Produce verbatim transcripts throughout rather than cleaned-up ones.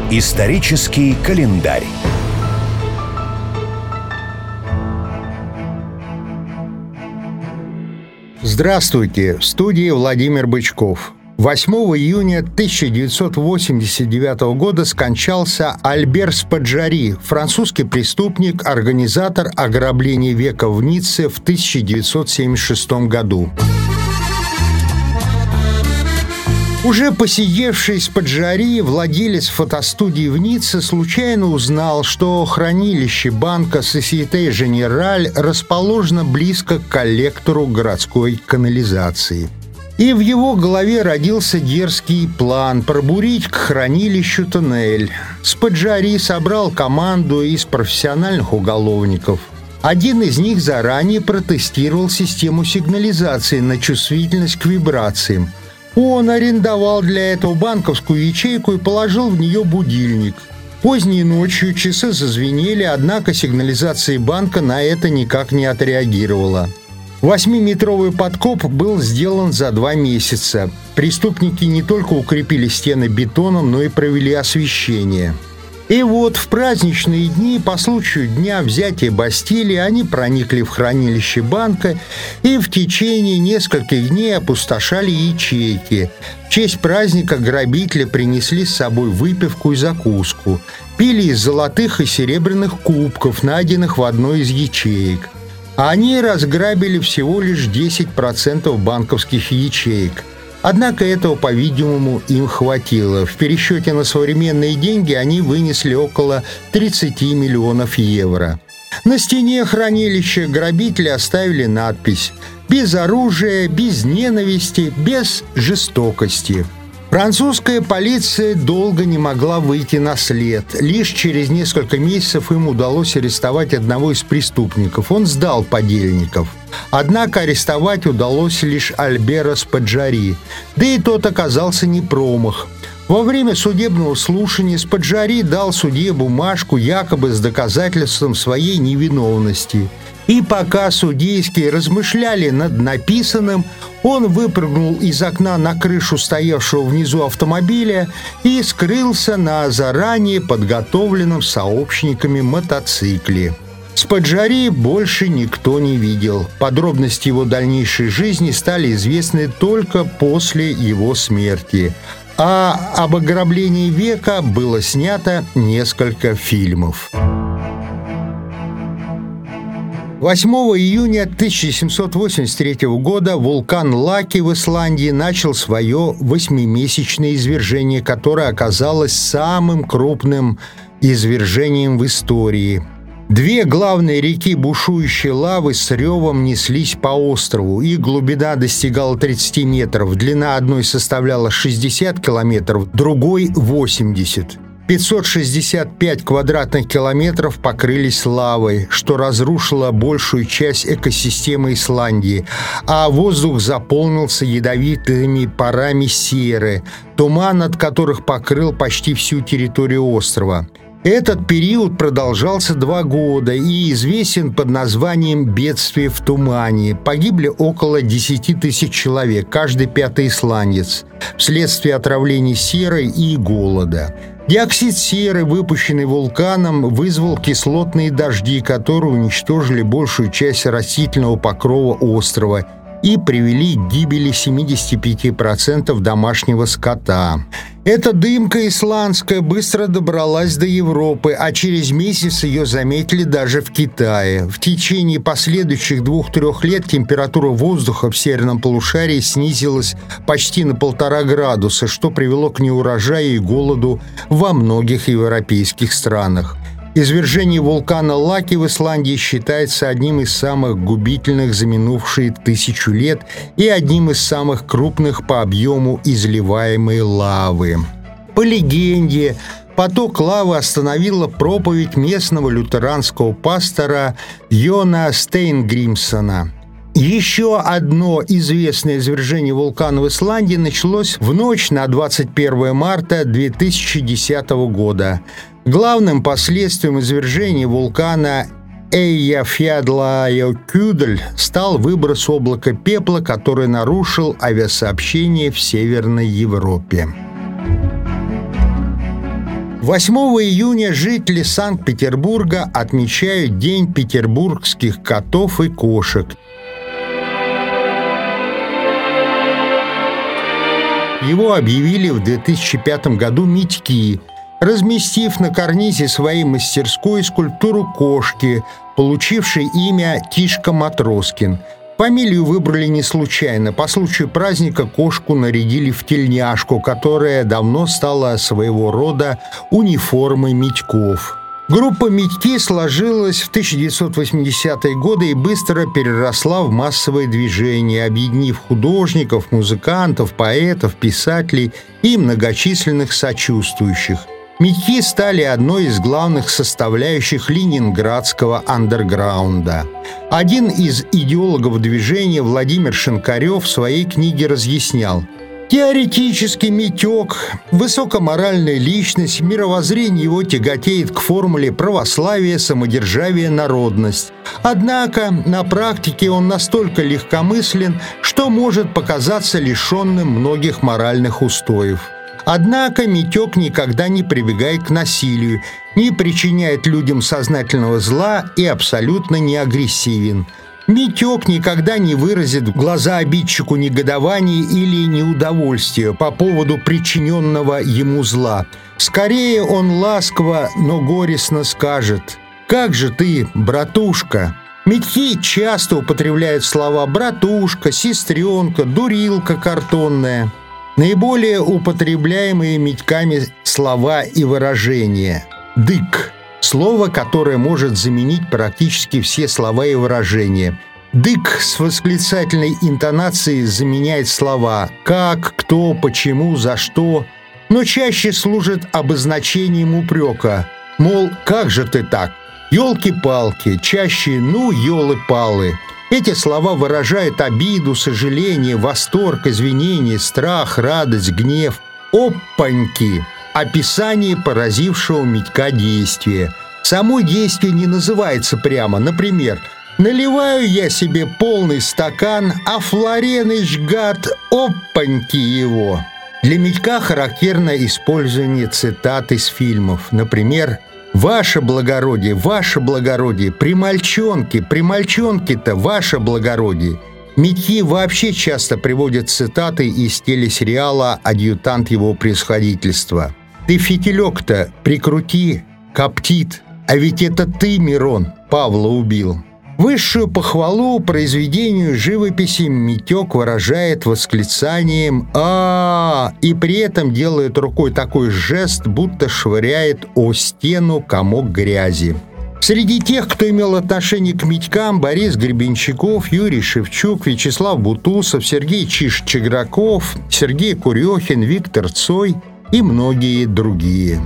Исторический календарь. Здравствуйте! В студии Владимир Бычков. восьмого июня тысяча девятьсот восемьдесят девятого года скончался Альбер Спаджари, французский преступник, организатор ограбления века в Ницце в тысяча девятьсот семьдесят шестом году. Уже посидевший Спаджари, владелец фотостудии в Ницце, случайно узнал, что хранилище банка Société Générale расположено близко к коллектору городской канализации. И в его голове родился дерзкий план пробурить к хранилищу туннель. Спаджари собрал команду из профессиональных уголовников. Один из них заранее протестировал систему сигнализации на чувствительность к вибрациям. Он арендовал для этого банковскую ячейку и положил в нее будильник. Поздней ночью часы зазвенели, однако сигнализация банка на это никак не отреагировала. Восьмиметровый подкоп был сделан за два месяца. Преступники не только укрепили стены бетоном, но и провели освещение. И вот в праздничные дни, по случаю дня взятия Бастилии, они проникли в хранилище банка и в течение нескольких дней опустошали ячейки. В честь праздника грабители принесли с собой выпивку и закуску, пили из золотых и серебряных кубков, найденных в одной из ячеек. Они разграбили всего лишь десять процентов банковских ячеек. Однако этого, по-видимому, им хватило. В пересчете на современные деньги они вынесли около тридцать миллионов евро. На стене хранилища грабители оставили надпись «Без оружия, без ненависти, без жестокости». Французская полиция долго не могла выйти на след. Лишь через несколько месяцев им удалось арестовать одного из преступников. Он сдал подельников. Однако арестовать удалось лишь Альбера Спаджари. Да и тот оказался не промах. Во время судебного слушания Спаджари дал судье бумажку якобы с доказательством своей невиновности. И пока судейские размышляли над написанным, он выпрыгнул из окна на крышу стоявшего внизу автомобиля и скрылся на заранее подготовленном сообщниками мотоцикле. Спаджари больше никто не видел. Подробности его дальнейшей жизни стали известны только после его смерти. А об ограблении века было снято несколько фильмов. восьмого июня тысяча семьсот восемьдесят третьего года вулкан Лаки в Исландии начал свое восьмимесячное извержение, которое оказалось самым крупным извержением в истории. Две главные реки бушующей лавы с ревом неслись по острову. Их глубина достигала тридцати метров, длина одной составляла шестьдесят километров, другой – восемьдесят. пятьсот шестьдесят пять квадратных километров покрылись лавой, что разрушило большую часть экосистемы Исландии, а воздух заполнился ядовитыми парами серы, туман от которых покрыл почти всю территорию острова. Этот период продолжался два года и известен под названием «Бедствие в тумане». Погибли около десяти тысяч человек, каждый пятый исландец, вследствие отравлений серой и голода. Диоксид серы, выпущенный вулканом, вызвал кислотные дожди, которые уничтожили большую часть растительного покрова острова и привели к гибели семидесяти пяти процентов домашнего скота. Эта дымка исландская быстро добралась до Европы, а через месяц ее заметили даже в Китае. В течение последующих двух-трех лет температура воздуха в северном полушарии снизилась почти на полтора градуса, что привело к неурожаю и голоду во многих европейских странах. Извержение вулкана Лаки в Исландии считается одним из самых губительных за минувшие тысячу лет и одним из самых крупных по объему изливаемой лавы. По легенде, поток лавы остановила проповедь местного лютеранского пастора Йона Стейнгримсона. Еще одно известное извержение вулкана в Исландии началось в ночь на двадцать первое марта две тысячи десятого года. Главным последствием извержения вулкана Эйяфьядлагjökull стал выброс облака пепла, который нарушил авиасообщение в Северной Европе. восьмого июня жители Санкт-Петербурга отмечают День петербургских котов и кошек. Его объявили в две тысячи пятом году Митьки, разместив на карнизе своей мастерской скульптуру кошки, получившей имя Тишка Матроскин. Фамилию выбрали не случайно. По случаю праздника кошку нарядили в тельняшку, которая давно стала своего рода униформой Митьков. Группа «Митьки» сложилась в тысяча девятьсот восьмидесятые годы и быстро переросла в массовое движение, объединив художников, музыкантов, поэтов, писателей и многочисленных сочувствующих. «Митьки» стали одной из главных составляющих ленинградского андерграунда. Один из идеологов движения, Владимир Шинкарев, в своей книге разъяснял: теоретически Митек – высокоморальная личность, мировоззрение его тяготеет к формуле православие, самодержавие, народность. Однако на практике он настолько легкомыслен, что может показаться лишенным многих моральных устоев. Однако Митек никогда не прибегает к насилию, не причиняет людям сознательного зла и абсолютно не агрессивен. Митек никогда не выразит в глаза обидчику негодование или неудовольствие по поводу причиненного ему зла. Скорее он ласково, но горестно скажет: «Как же ты, братушка!» Митьки часто употребляют слова «братушка», «сестренка», «дурилка картонная». Наиболее употребляемые Митьками слова и выражения: «дык» – слово, которое может заменить практически все слова и выражения. «Дык» с восклицательной интонацией заменяет слова «как», «кто», «почему», «за что», но чаще служит обозначением упрека, мол, «как же ты так?» «Елки-палки», чаще «ну, елы-палы». Эти слова выражают обиду, сожаление, восторг, извинение, страх, радость, гнев. «Опаньки» – описание поразившего Митька действия. Само действие не называется прямо. Например, «наливаю я себе полный стакан, а Флореныч, гад, опаньки его». Для Митька характерно использование цитат из фильмов. Например, «Ваше благородие, ваше благородие, при мальчонке, при мальчонке-то, ваше благородие». Митьки вообще часто приводят цитаты из телесериала «Адъютант его превосходительства». «Ты фитилек-то прикрути, коптит, а ведь это ты, Мирон, Павла убил». Высшую похвалу произведению живописи Митек выражает восклицанием «А-а-а!» и при этом делает рукой такой жест, будто швыряет о стену комок грязи. Среди тех, кто имел отношение к Митькам, Борис Гребенщиков, Юрий Шевчук, Вячеслав Бутусов, Сергей Чиж-Чеграков, Сергей Курехин, Виктор Цой и многие другие.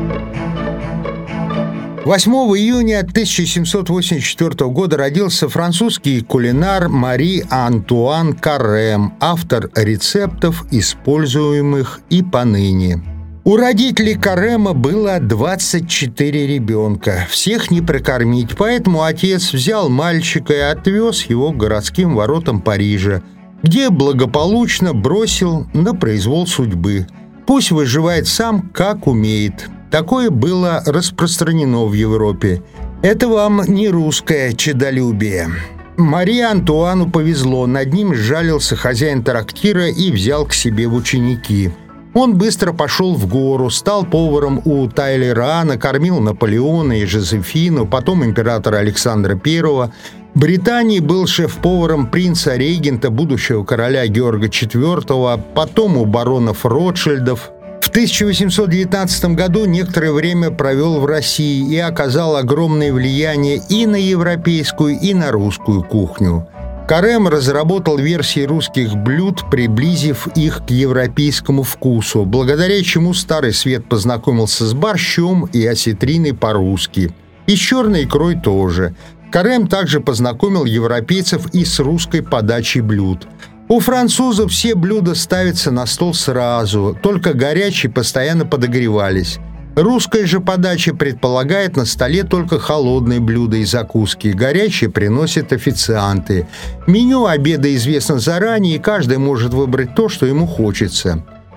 восьмого июня тысяча семьсот восемьдесят четвёртого года родился французский кулинар Мари-Антуан Каррем, автор рецептов, используемых и поныне. У родителей Каррема было двадцать четыре ребенка. Всех не прокормить, поэтому отец взял мальчика и отвез его к городским воротам Парижа, где благополучно бросил на произвол судьбы. Пусть выживает сам, как умеет. Такое было распространено в Европе. Это вам не русское честолюбие. Марии Антуану повезло, над ним сжалился хозяин трактира и взял к себе в ученики. Он быстро пошел в гору, стал поваром у Тайлерана, кормил Наполеона и Жозефину, потом императора Александра Первого. В Британии был шеф-поваром принца-регента, будущего короля Георга Четвёртого, потом у баронов Ротшильдов. В тысяча восемьсот девятнадцатом году некоторое время провел в России и оказал огромное влияние и на европейскую, и на русскую кухню. Каррем разработал версии русских блюд, приблизив их к европейскому вкусу, благодаря чему Старый Свет познакомился с борщом и осетриной по-русски. И с черной икрой тоже. Каррем также познакомил европейцев и с русской подачей блюд. У французов все блюда ставятся на стол сразу, только горячие постоянно подогревались. Русская же подача предполагает на столе только холодные блюда и закуски, горячие приносят официанты. Меню обеда известно заранее, и каждый может выбрать то, что ему хочется.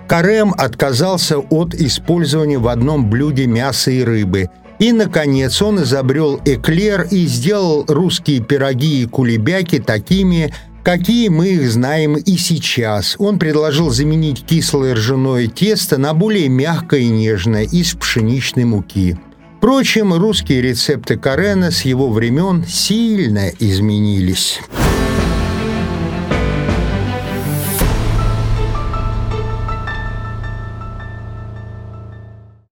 Карем отказался от использования в одном блюде мяса и рыбы. И, наконец, он изобрел эклер и сделал русские пироги и кулебяки такими, какие мы их знаем и сейчас. Он предложил заменить кислое ржаное тесто на более мягкое и нежное из пшеничной муки. Впрочем, русские рецепты Карена с его времен сильно изменились.